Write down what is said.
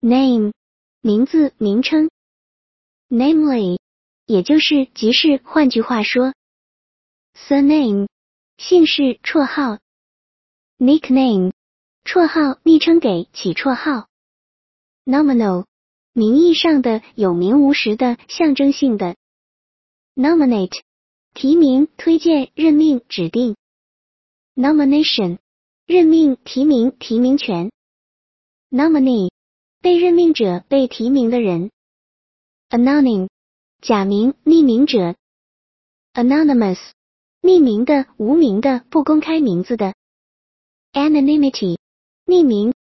Name 名字名称 Namely 也就是即是换句话说 Surname 姓氏绰号 Nickname 绰号昵称给起绰号 Nominal 名义上的有名无实的象征性的 Nominate 提名推荐任命指定 Nomination 任命提名提名权 Nominee 被任命者被提名的人 Anonym 假名匿名者 Anonymous 匿名的无名的不公开名字的 Anonymity 匿名